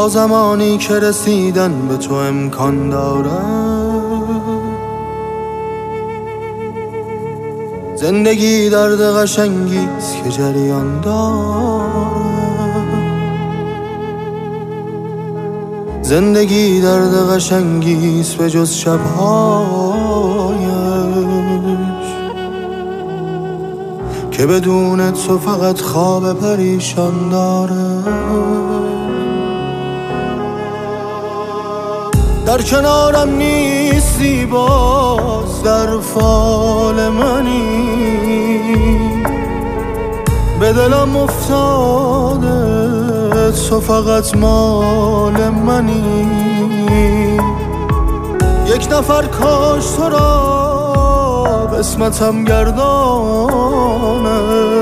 تا زمانی که رسیدن به تو امکان داره. زندگی درد قشنگیست که جریان داره. زندگی درد قشنگیست به جز شبهایش که بدون تو فقط خواب پریشان داره. در کنارم نیستی باز در فال منی، به دلم افتاده تو فقط مال منی. یک نفر کاش تو را قسمتم گردانه،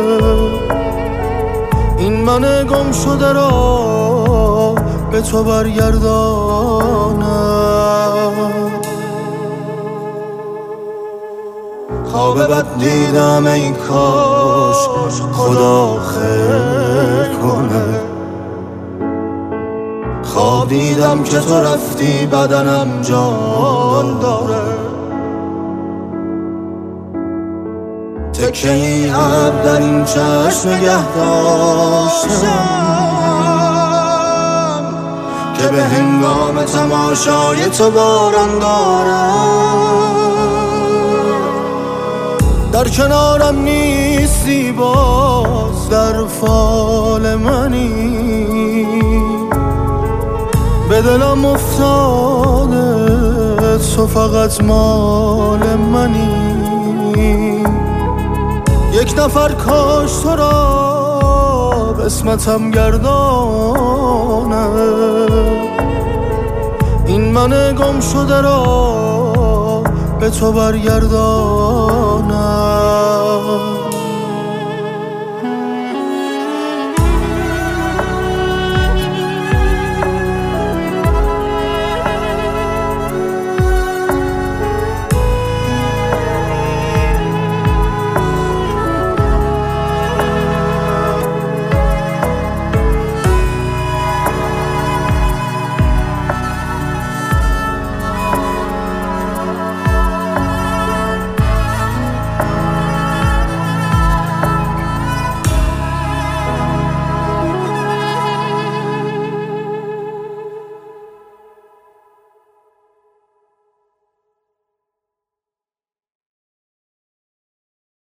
این من گم شده را به تو برگردانه. خواب بد دیدم ای کاش خدا خیر کنه. خواب دیدم که تو رفتی بدنم جان داره. تکه ای ابر در این چشم نگه داشتم که به هنگام تماشای تو باران دارم. در کنارم نیستی باز در فال منی، به دلم افتاده تو فقط مال منی. یک نفر کاش تو را قسمتم گردانه، این من گم شده را به تو برگردانم.